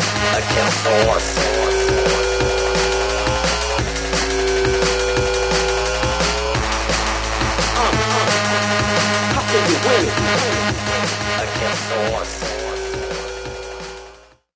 against the horse. How can you win against the horse?